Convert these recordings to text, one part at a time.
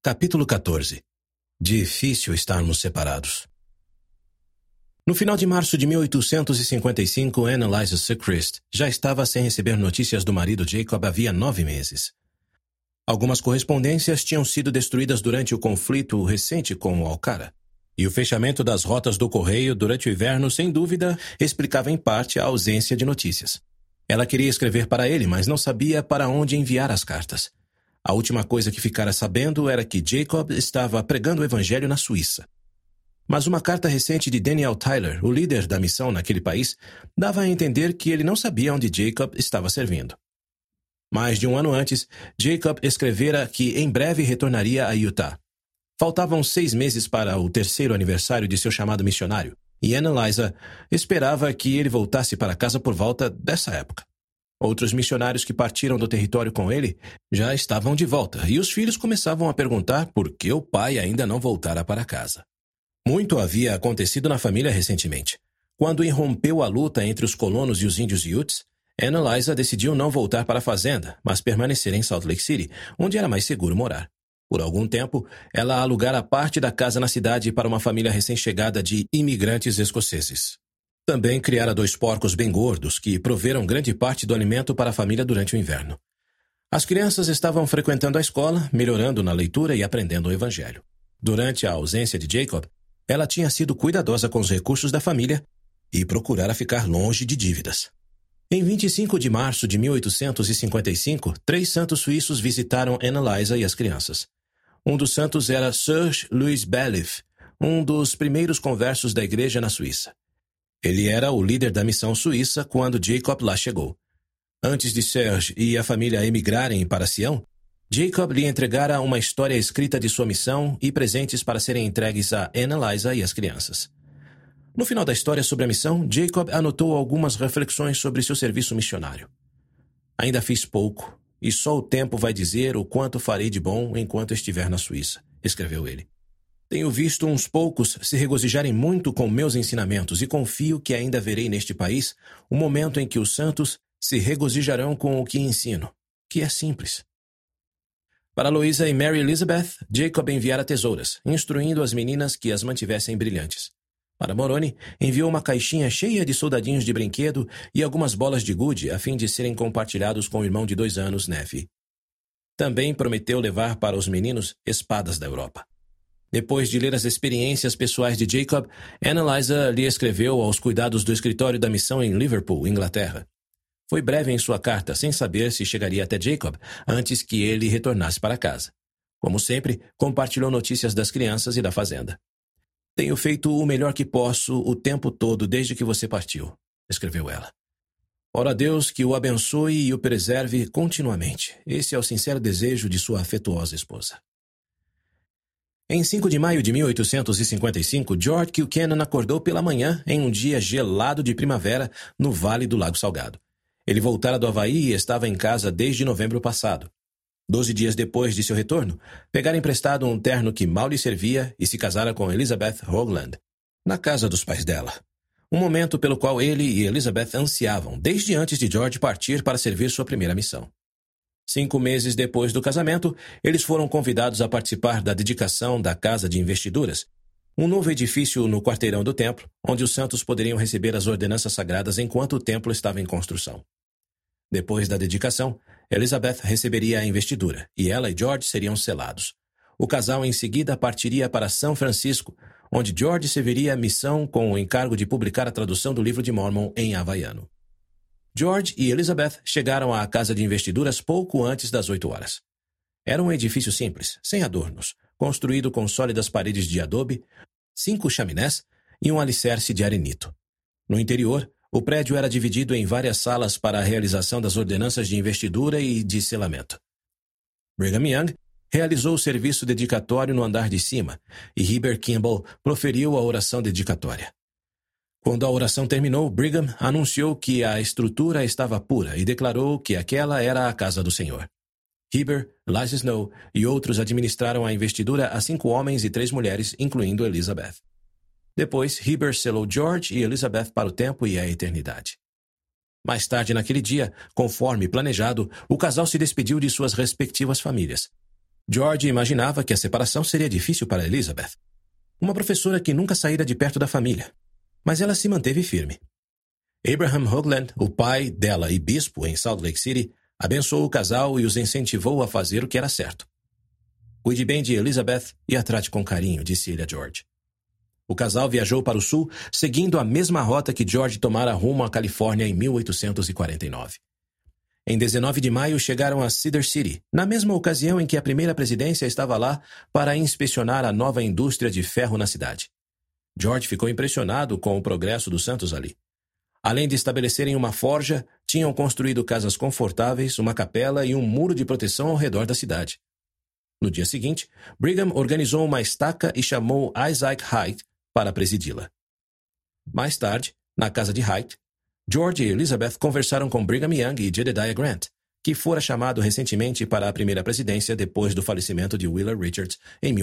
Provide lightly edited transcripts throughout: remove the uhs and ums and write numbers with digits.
Capítulo 14. Difícil estarmos separados. No final de março de 1855, Annalisa Sickrist já estava sem receber notícias do marido Jacob havia 9 meses. Algumas correspondências tinham sido destruídas durante o conflito recente com o Alcara, e o fechamento das rotas do correio durante o inverno, sem dúvida, explicava em parte a ausência de notícias. Ela queria escrever para ele, mas não sabia para onde enviar as cartas. A última coisa que ficara sabendo era que Jacob estava pregando o evangelho na Suíça. Mas uma carta recente de Daniel Tyler, o líder da missão naquele país, dava a entender que ele não sabia onde Jacob estava servindo. Mais de um ano antes, Jacob escrevera que em breve retornaria a Utah. Faltavam 6 meses para o 3º aniversário de seu chamado missionário, e Annalisa esperava que ele voltasse para casa por volta dessa época. Outros missionários que partiram do território com ele já estavam de volta, e os filhos começavam a perguntar por que o pai ainda não voltara para casa. Muito havia acontecido na família recentemente. Quando irrompeu a luta entre os colonos e os índios Utes, Annalisa decidiu não voltar para a fazenda, mas permanecer em Salt Lake City, onde era mais seguro morar. Por algum tempo, ela alugara parte da casa na cidade para uma família recém-chegada de imigrantes escoceses. Também criara 2 porcos bem gordos, que proveram grande parte do alimento para a família durante o inverno. As crianças estavam frequentando a escola, melhorando na leitura e aprendendo o evangelho. Durante a ausência de Jacob, ela tinha sido cuidadosa com os recursos da família e procurara ficar longe de dívidas. Em 25 de março de 1855, 3 santos suíços visitaram Annalisa e as crianças. Um dos santos era Serge Louis Bellif, um dos primeiros conversos da igreja na Suíça. Ele era o líder da missão suíça quando Jacob lá chegou. Antes de Serge e a família emigrarem para Sião, Jacob lhe entregara uma história escrita de sua missão e presentes para serem entregues a Annalisa e as crianças. No final da história sobre a missão, Jacob anotou algumas reflexões sobre seu serviço missionário. Ainda fiz pouco, e só o tempo vai dizer o quanto farei de bom enquanto estiver na Suíça, escreveu ele. Tenho visto uns poucos se regozijarem muito com meus ensinamentos e confio que ainda verei neste país o momento em que os santos se regozijarão com o que ensino, que é simples. Para Louisa e Mary Elizabeth, Jacob enviara tesouras, instruindo as meninas que as mantivessem brilhantes. Para Moroni, enviou uma caixinha cheia de soldadinhos de brinquedo e algumas bolas de gude a fim de serem compartilhados com o irmão de 2 anos, Nefi. Também prometeu levar para os meninos espadas da Europa. Depois de ler as experiências pessoais de Jacob, Annalisa lhe escreveu aos cuidados do escritório da missão em Liverpool, Inglaterra. Foi breve em sua carta, sem saber se chegaria até Jacob antes que ele retornasse para casa. Como sempre, compartilhou notícias das crianças e da fazenda. Tenho feito o melhor que posso o tempo todo desde que você partiu, escreveu ela. Ora a Deus que o abençoe e o preserve continuamente. Esse é o sincero desejo de sua afetuosa esposa. Em 5 de maio de 1855, George Kilkennan acordou pela manhã em um dia gelado de primavera no Vale do Lago Salgado. Ele voltara do Havaí e estava em casa desde novembro passado. 12 dias depois de seu retorno, pegara emprestado um terno que mal lhe servia e se casara com Elizabeth Hoagland, na casa dos pais dela. Um momento pelo qual ele e Elizabeth ansiavam, desde antes de George partir para servir sua primeira missão. 5 meses depois do casamento, eles foram convidados a participar da dedicação da Casa de Investiduras, um novo edifício no quarteirão do templo, onde os santos poderiam receber as ordenanças sagradas enquanto o templo estava em construção. Depois da dedicação, Elizabeth receberia a investidura, e ela e George seriam selados. O casal em seguida partiria para São Francisco, onde George serviria a missão com o encargo de publicar a tradução do livro de Mormon em havaiano. George e Elizabeth chegaram à casa de investiduras pouco antes das 8 horas. Era um edifício simples, sem adornos, construído com sólidas paredes de adobe, 5 chaminés e um alicerce de arenito. No interior, o prédio era dividido em várias salas para a realização das ordenanças de investidura e de selamento. Brigham Young realizou o serviço dedicatório no andar de cima e Heber Kimball proferiu a oração dedicatória. Quando a oração terminou, Brigham anunciou que a estrutura estava pura e declarou que aquela era a casa do Senhor. Heber, Eliza Snow e outros administraram a investidura a 5 homens e 3 mulheres, incluindo Elizabeth. Depois, Heber selou George e Elizabeth para o tempo e a eternidade. Mais tarde naquele dia, conforme planejado, o casal se despediu de suas respectivas famílias. George imaginava que a separação seria difícil para Elizabeth, uma professora que nunca saíra de perto da família, mas ela se manteve firme. Abraham Hoagland, o pai dela e bispo em Salt Lake City, abençoou o casal e os incentivou a fazer o que era certo. "Cuide bem de Elizabeth e a trate com carinho", disse ele a George. O casal viajou para o sul, seguindo a mesma rota que George tomara rumo à Califórnia em 1849. Em 19 de maio, chegaram a Cedar City, na mesma ocasião em que a primeira presidência estava lá para inspecionar a nova indústria de ferro na cidade. George ficou impressionado com o progresso dos santos ali. Além de estabelecerem uma forja, tinham construído casas confortáveis, uma capela e um muro de proteção ao redor da cidade. No dia seguinte, Brigham organizou uma estaca e chamou Isaac Haight para presidi-la. Mais tarde, na casa de Haight, George e Elizabeth conversaram com Brigham Young e Jedediah Grant, que fora chamado recentemente para a primeira presidência depois do falecimento de Wheeler Richards em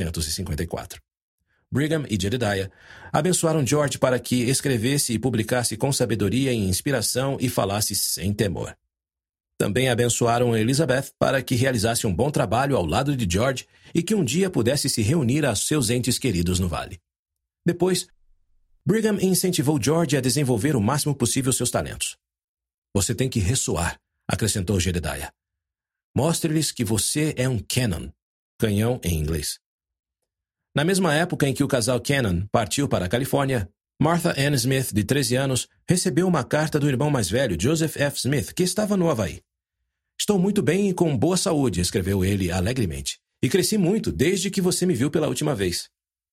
1854. Brigham e Jedediah abençoaram George para que escrevesse e publicasse com sabedoria e inspiração e falasse sem temor. Também abençoaram Elizabeth para que realizasse um bom trabalho ao lado de George e que um dia pudesse se reunir a seus entes queridos no vale. Depois, Brigham incentivou George a desenvolver o máximo possível seus talentos. "Você tem que ressoar", acrescentou Jedediah. "Mostre-lhes que você é um cannon", canhão em inglês. Na mesma época em que o casal Cannon partiu para a Califórnia, Martha Ann Smith, de 13 anos, recebeu uma carta do irmão mais velho, Joseph F. Smith, que estava no Havaí. "Estou muito bem e com boa saúde", escreveu ele alegremente, "e cresci muito desde que você me viu pela última vez."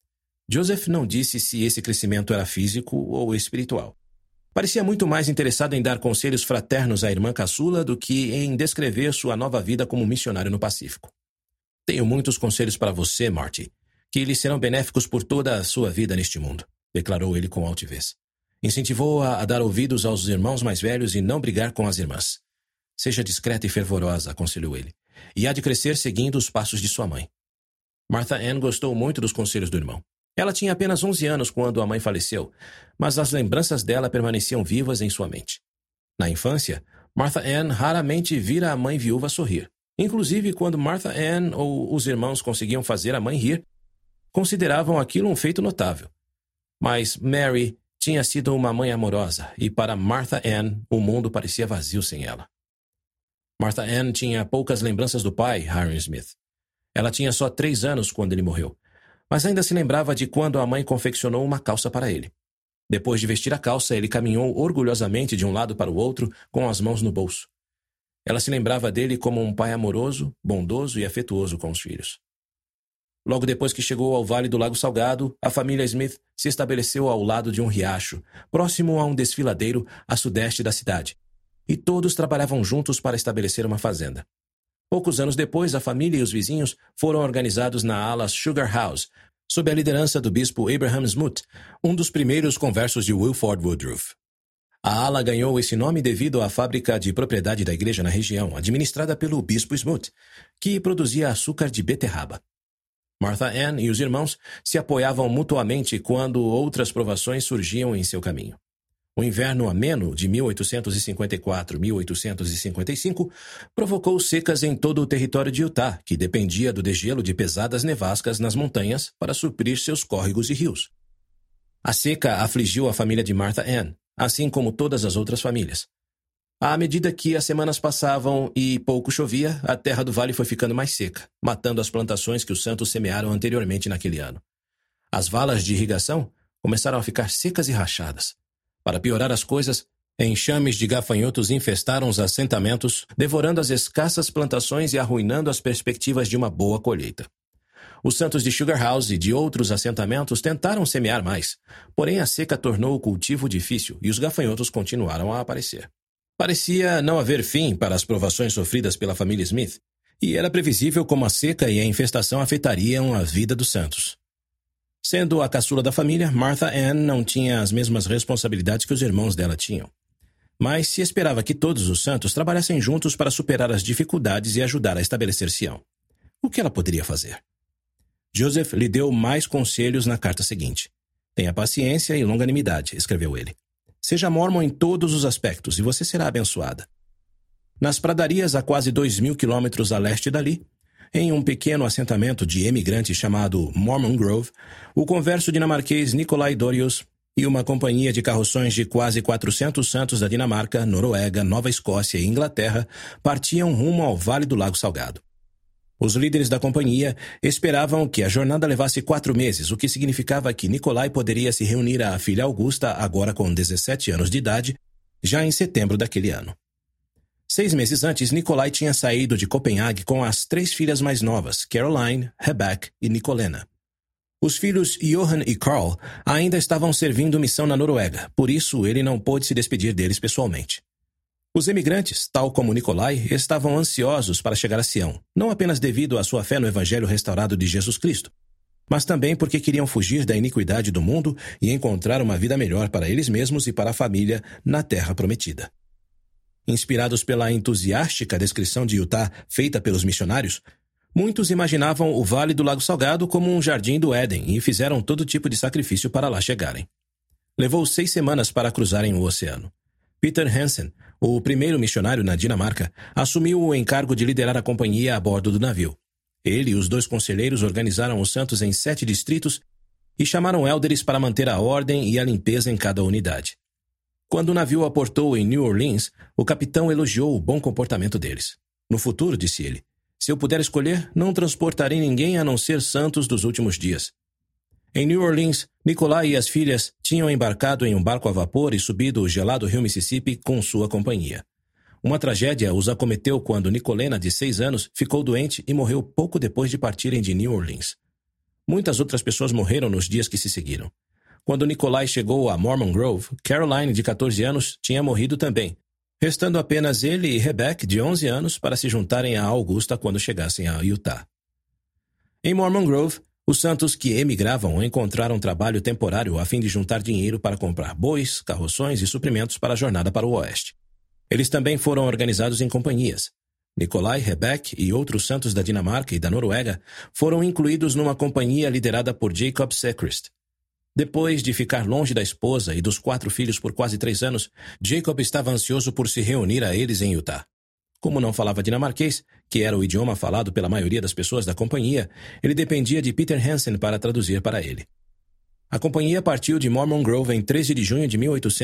Joseph não disse se esse crescimento era físico ou espiritual. Parecia muito mais interessado em dar conselhos fraternos à irmã caçula do que em descrever sua nova vida como missionário no Pacífico. "Tenho muitos conselhos para você, Marty, que lhe serão benéficos por toda a sua vida neste mundo", declarou ele com altivez. Incentivou-a a dar ouvidos aos irmãos mais velhos e não brigar com as irmãs. "Seja discreta e fervorosa", aconselhou ele, "e há de crescer seguindo os passos de sua mãe." Martha Ann gostou muito dos conselhos do irmão. Ela tinha apenas 11 anos quando a mãe faleceu, mas as lembranças dela permaneciam vivas em sua mente. Na infância, Martha Ann raramente vira a mãe viúva sorrir. Inclusive, quando Martha Ann ou os irmãos conseguiam fazer a mãe rir, consideravam aquilo um feito notável. Mas Mary tinha sido uma mãe amorosa, e para Martha Ann, o mundo parecia vazio sem ela. Martha Ann tinha poucas lembranças do pai, Hiram Smith. Ela tinha só 3 anos quando ele morreu, mas ainda se lembrava de quando a mãe confeccionou uma calça para ele. Depois de vestir a calça, ele caminhou orgulhosamente de um lado para o outro, com as mãos no bolso. Ela se lembrava dele como um pai amoroso, bondoso e afetuoso com os filhos. Logo depois que chegou ao Vale do Lago Salgado, a família Smith se estabeleceu ao lado de um riacho, próximo a um desfiladeiro a sudeste da cidade, e todos trabalhavam juntos para estabelecer uma fazenda. Poucos anos depois, a família e os vizinhos foram organizados na ala Sugar House, sob a liderança do bispo Abraham Smoot, um dos primeiros conversos de Wilford Woodruff. A ala ganhou esse nome devido à fábrica de propriedade da igreja na região, administrada pelo bispo Smoot, que produzia açúcar de beterraba. Martha Ann e os irmãos se apoiavam mutuamente quando outras provações surgiam em seu caminho. O inverno ameno de 1854-1855 provocou secas em todo o território de Utah, que dependia do degelo de pesadas nevascas nas montanhas para suprir seus córregos e rios. A seca afligiu a família de Martha Ann, assim como todas as outras famílias. À medida que as semanas passavam e pouco chovia, a terra do vale foi ficando mais seca, matando as plantações que os santos semearam anteriormente naquele ano. As valas de irrigação começaram a ficar secas e rachadas. Para piorar as coisas, enxames de gafanhotos infestaram os assentamentos, devorando as escassas plantações e arruinando as perspectivas de uma boa colheita. Os santos de Sugar House e de outros assentamentos tentaram semear mais, porém a seca tornou o cultivo difícil e os gafanhotos continuaram a aparecer. Parecia não haver fim para as provações sofridas pela família Smith, e era previsível como a seca e a infestação afetariam a vida dos santos. Sendo a caçula da família, Martha Ann não tinha as mesmas responsabilidades que os irmãos dela tinham. Mas se esperava que todos os santos trabalhassem juntos para superar as dificuldades e ajudar a estabelecer Sião. O que ela poderia fazer? Joseph lhe deu mais conselhos na carta seguinte. "Tenha paciência e longanimidade", escreveu ele. "Seja mórmon em todos os aspectos e você será abençoada." Nas pradarias a quase 2.000 quilômetros a leste dali, Em um pequeno assentamento de emigrantes chamado Mormon Grove, o converso dinamarquês Nikolai Dorius e uma companhia de carroções de quase 400 santos da Dinamarca, Noruega, Nova Escócia e Inglaterra partiam rumo ao Vale do Lago Salgado. Os líderes da companhia esperavam que a jornada levasse 4 meses, o que significava que Nikolai poderia se reunir à filha Augusta, agora com 17 anos de idade, já em setembro daquele ano. 6 meses antes, Nikolai tinha saído de Copenhague com as 3 filhas mais novas, Caroline, Rebecca e Nicolena. Os filhos Johan e Carl ainda estavam servindo missão na Noruega, por isso ele não pôde se despedir deles pessoalmente. Os emigrantes, tal como Nikolai, estavam ansiosos para chegar a Sião, não apenas devido à sua fé no Evangelho restaurado de Jesus Cristo, mas também porque queriam fugir da iniquidade do mundo e encontrar uma vida melhor para eles mesmos e para a família na Terra Prometida. Inspirados pela entusiástica descrição de Utah feita pelos missionários, muitos imaginavam o Vale do Lago Salgado como um jardim do Éden e fizeram todo tipo de sacrifício para lá chegarem. Levou 6 semanas para cruzarem o oceano. Peter Hansen, o primeiro missionário na Dinamarca, assumiu o encargo de liderar a companhia a bordo do navio. Ele e os 2 conselheiros organizaram os santos em 7 distritos e chamaram élderes para manter a ordem e a limpeza em cada unidade. Quando o navio aportou em New Orleans, o capitão elogiou o bom comportamento deles. No futuro, disse ele, se eu puder escolher, não transportarei ninguém a não ser santos dos últimos dias. Em New Orleans, Nikolai e as filhas tinham embarcado em um barco a vapor e subido o gelado rio Mississippi com sua companhia. Uma tragédia os acometeu quando Nicolena, de 6 anos, ficou doente e morreu pouco depois de partirem de New Orleans. Muitas outras pessoas morreram nos dias que se seguiram. Quando Nikolai chegou a Mormon Grove, Caroline, de 14 anos, tinha morrido também, restando apenas ele e Rebecca, de 11 anos, para se juntarem a Augusta quando chegassem a Utah. Em Mormon Grove, os santos que emigravam encontraram trabalho temporário a fim de juntar dinheiro para comprar bois, carroções e suprimentos para a jornada para o oeste. Eles também foram organizados em companhias. Nikolai, Rebecca e outros santos da Dinamarca e da Noruega foram incluídos numa companhia liderada por Jacob Sechrist. Depois de ficar longe da esposa e dos 4 filhos por quase 3 anos, Jacob estava ansioso por se reunir a eles em Utah. Como não falava dinamarquês, que era o idioma falado pela maioria das pessoas da companhia, ele dependia de Peter Hansen para traduzir para ele. A companhia partiu de Mormon Grove em 13 de junho de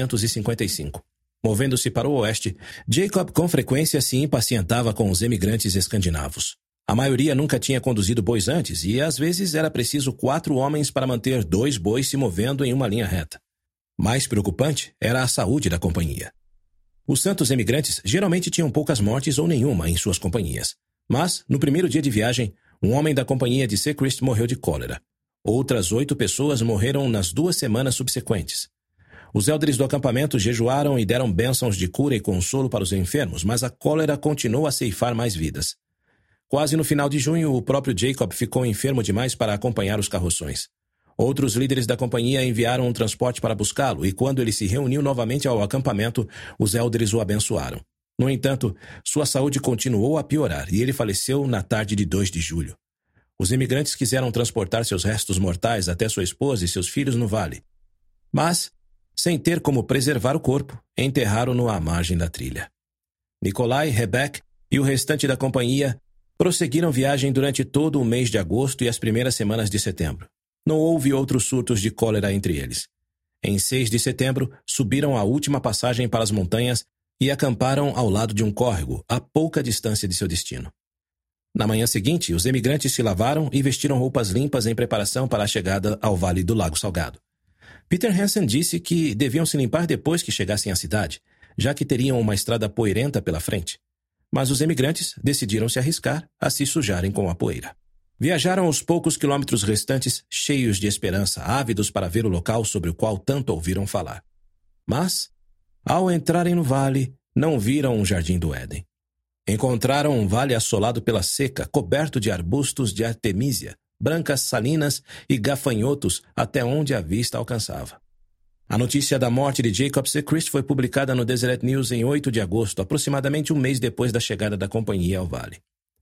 1855. Movendo-se para o oeste, Jacob com frequência se impacientava com os emigrantes escandinavos. A maioria nunca tinha conduzido bois antes e, às vezes, era preciso 4 homens para manter 2 bois se movendo em uma linha reta. Mais preocupante era a saúde da companhia. Os santos emigrantes geralmente tinham poucas mortes ou nenhuma em suas companhias. Mas, no primeiro dia de viagem, um homem da companhia de Sechrist morreu de cólera. Outras 8 pessoas morreram nas 2 semanas subsequentes. Os élderes do acampamento jejuaram e deram bênçãos de cura e consolo para os enfermos, mas a cólera continuou a ceifar mais vidas. Quase no final de junho, o próprio Jacob ficou enfermo demais para acompanhar os carroções. Outros líderes da companhia enviaram um transporte para buscá-lo e quando ele se reuniu novamente ao acampamento, os élderes o abençoaram. No entanto, sua saúde continuou a piorar e ele faleceu na tarde de 2 de julho. Os imigrantes quiseram transportar seus restos mortais até sua esposa e seus filhos no vale. Mas, sem ter como preservar o corpo, enterraram-no à margem da trilha. Nikolai, Rebecca e o restante da companhia prosseguiram viagem durante todo o mês de agosto e as primeiras semanas de setembro. Não houve outros surtos de cólera entre eles. Em 6 de setembro, subiram a última passagem para as montanhas e acamparam ao lado de um córrego, a pouca distância de seu destino. Na manhã seguinte, os emigrantes se lavaram e vestiram roupas limpas em preparação para a chegada ao Vale do Lago Salgado. Peter Hansen disse que deviam se limpar depois que chegassem à cidade, já que teriam uma estrada poeirenta pela frente. Mas os emigrantes decidiram se arriscar a se sujarem com a poeira. Viajaram os poucos quilômetros restantes cheios de esperança, ávidos para ver o local sobre o qual tanto ouviram falar. Mas, ao entrarem no vale, não viram um jardim do Éden. Encontraram um vale assolado pela seca, coberto de arbustos de artemísia, brancas salinas e gafanhotos até onde a vista alcançava. A notícia da morte de Jacob Sechrist foi publicada no Deseret News em 8 de agosto, aproximadamente um mês depois da chegada da companhia ao vale.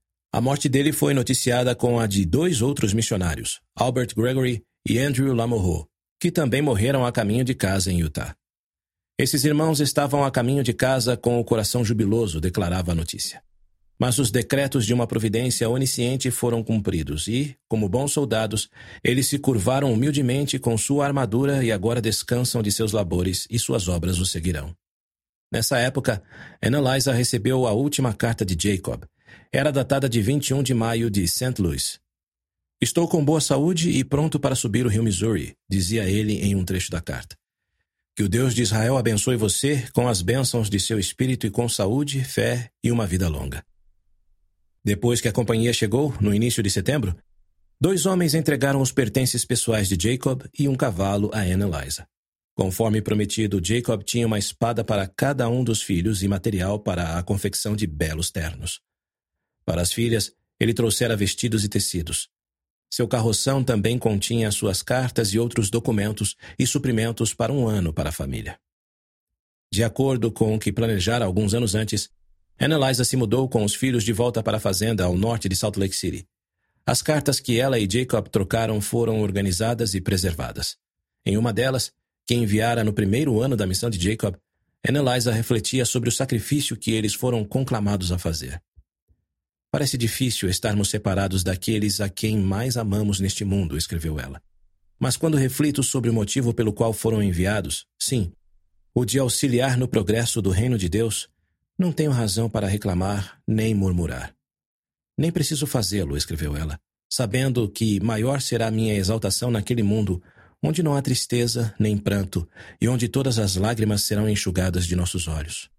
A morte dele foi noticiada com a de 2 outros missionários, Albert Gregory e Andrew Lamorro, que também morreram a caminho de casa em Utah. Esses irmãos estavam a caminho de casa com o coração jubiloso, declarava a notícia. Mas os decretos de uma providência onisciente foram cumpridos e, como bons soldados, eles se curvaram humildemente com sua armadura e agora descansam de seus labores e suas obras os seguirão. Nessa época, Annalisa recebeu a última carta de Jacob. Era datada de 21 de maio de St. Louis. Estou com boa saúde e pronto para subir o rio Missouri, dizia ele em um trecho da carta. Que o Deus de Israel abençoe você com as bênçãos de seu espírito e com saúde, fé e uma vida longa. Depois que a companhia chegou, no início de setembro, 2 homens entregaram os pertences pessoais de Jacob e um cavalo a Annalisa. Conforme prometido, Jacob tinha uma espada para cada um dos filhos e material para a confecção de belos ternos. Para as filhas, ele trouxera vestidos e tecidos. Seu carroção também continha suas cartas e outros documentos e suprimentos para um ano para a família. De acordo com o que planejara alguns anos antes, Annalisa se mudou com os filhos de volta para a fazenda ao norte de Salt Lake City. As cartas que ela e Jacob trocaram foram organizadas e preservadas. Em uma delas, que enviara no primeiro ano da missão de Jacob, Annalisa refletia sobre o sacrifício que eles foram conclamados a fazer. Parece difícil estarmos separados daqueles a quem mais amamos neste mundo, escreveu ela. Mas quando reflito sobre o motivo pelo qual foram enviados, sim, o de auxiliar no progresso do reino de Deus, não tenho razão para reclamar nem murmurar. Nem preciso fazê-lo, escreveu ela, sabendo que maior será minha exaltação naquele mundo onde não há tristeza nem pranto e onde todas as lágrimas serão enxugadas de nossos olhos.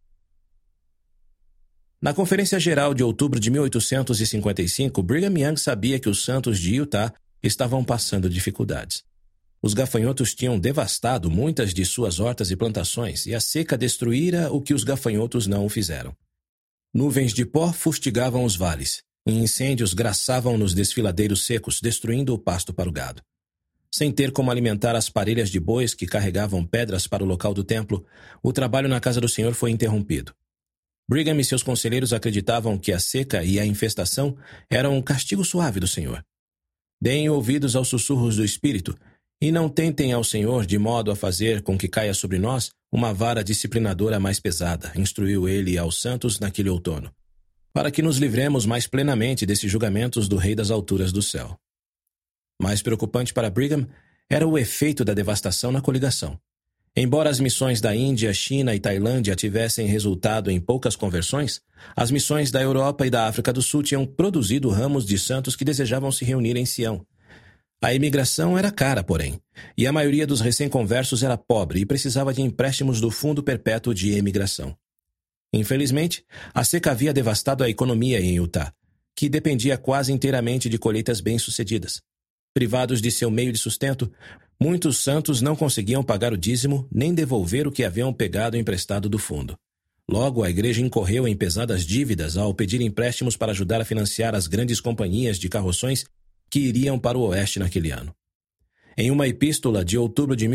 Na Conferência Geral de outubro de 1855, Brigham Young sabia que os santos de Utah estavam passando dificuldades. Os gafanhotos tinham devastado muitas de suas hortas e plantações, e a seca destruíra o que os gafanhotos não o fizeram. Nuvens de pó fustigavam os vales, e incêndios graçavam nos desfiladeiros secos, destruindo o pasto para o gado. Sem ter como alimentar as parelhas de bois que carregavam pedras para o local do templo, o trabalho na casa do Senhor foi interrompido. Brigham e seus conselheiros acreditavam que a seca e a infestação eram um castigo suave do Senhor. Deem ouvidos aos sussurros do Espírito e não tentem ao Senhor de modo a fazer com que caia sobre nós uma vara disciplinadora mais pesada, instruiu ele aos santos naquele outono, para que nos livremos mais plenamente desses julgamentos do Rei das alturas do céu. Mais preocupante para Brigham era o efeito da devastação na coligação. Embora as missões da Índia, China e Tailândia tivessem resultado em poucas conversões, as missões da Europa e da África do Sul tinham produzido ramos de santos que desejavam se reunir em Sião. A imigração era cara, porém, e a maioria dos recém-conversos era pobre e precisava de empréstimos do Fundo Perpétuo de Emigração. Infelizmente, a seca havia devastado a economia em Utah, que dependia quase inteiramente de colheitas bem-sucedidas. Privados de seu meio de sustento, muitos santos não conseguiam pagar o dízimo nem devolver o que haviam pegado emprestado do fundo. Logo, a igreja incorreu em pesadas dívidas ao pedir empréstimos para ajudar a financiar as grandes companhias de carroções que iriam para o oeste naquele ano. Em uma epístola de outubro de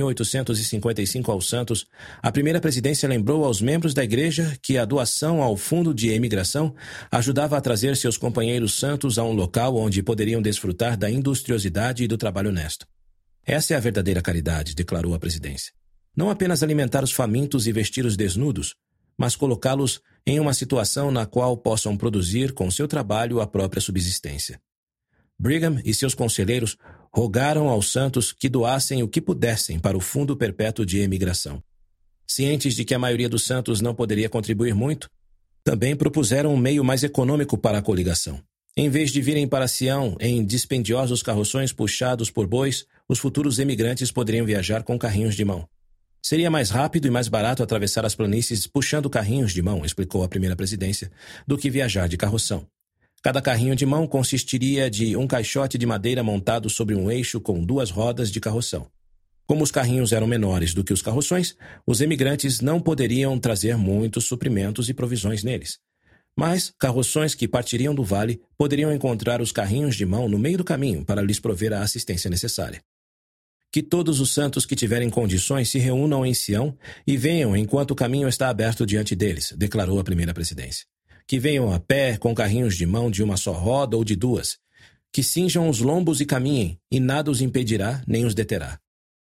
1855 aos santos, a primeira presidência lembrou aos membros da igreja que a doação ao fundo de emigração ajudava a trazer seus companheiros santos a um local onde poderiam desfrutar da industriosidade e do trabalho honesto. Essa é a verdadeira caridade, declarou a presidência. Não apenas alimentar os famintos e vestir os desnudos, mas colocá-los em uma situação na qual possam produzir com seu trabalho a própria subsistência. Brigham e seus conselheiros rogaram aos santos que doassem o que pudessem para o Fundo Perpétuo de Emigração. Cientes de que a maioria dos santos não poderia contribuir muito, também propuseram um meio mais econômico para a coligação. Em vez de virem para Sião em dispendiosos carroções puxados por bois, os futuros emigrantes poderiam viajar com carrinhos de mão. Seria mais rápido e mais barato atravessar as planícies puxando carrinhos de mão, explicou a primeira presidência, do que viajar de carroção. Cada carrinho de mão consistiria de um caixote de madeira montado sobre um eixo com 2 rodas de carroção. Como os carrinhos eram menores do que os carroções, os emigrantes não poderiam trazer muitos suprimentos e provisões neles. Mas carroções que partiriam do vale poderiam encontrar os carrinhos de mão no meio do caminho para lhes prover a assistência necessária. Que todos os santos que tiverem condições se reúnam em Sião e venham enquanto o caminho está aberto diante deles, declarou a primeira presidência. Que venham a pé, com carrinhos de mão de uma só roda ou de 2. Que cinjam os lombos e caminhem, e nada os impedirá nem os deterá.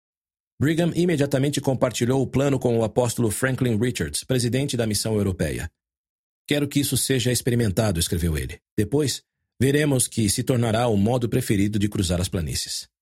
Brigham imediatamente compartilhou o plano com o apóstolo Franklin Richards, presidente da Missão Europeia. Quero que isso seja experimentado, escreveu ele. Depois, veremos que se tornará o modo preferido de cruzar as planícies.